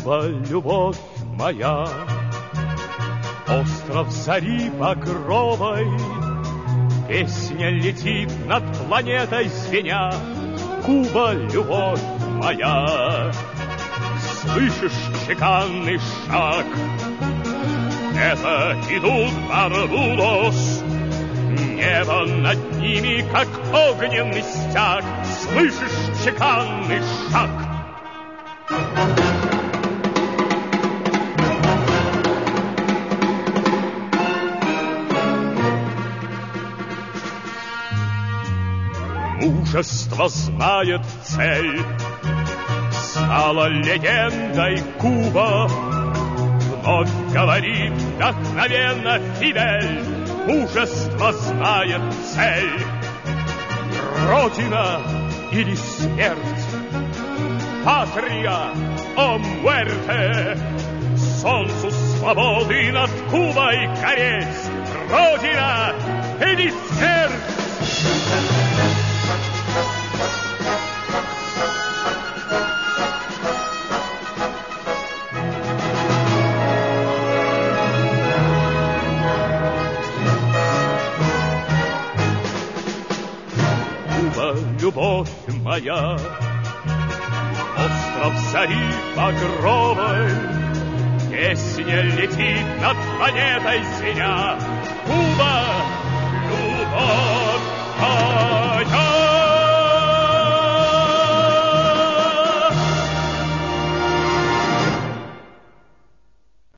Куба, любовь моя, остров зари багровой, песня летит над планетой звеня. Куба, любовь моя, слышишь чеканный шаг? Это идут Барбудос, небо над ними, как огненный стяг. Слышишь чеканный шаг? Мужество знает цель, стала легендой Куба. Вновь говорит вдохновенно Фидель, мужество знает цель. Родина или смерть, патрия о муэрте, солнцу свободы над Кубой гореть. Родина или смерть. Куба, любовь моя, остров зари багровой, песня летит над планетой звеня. Куба, любовь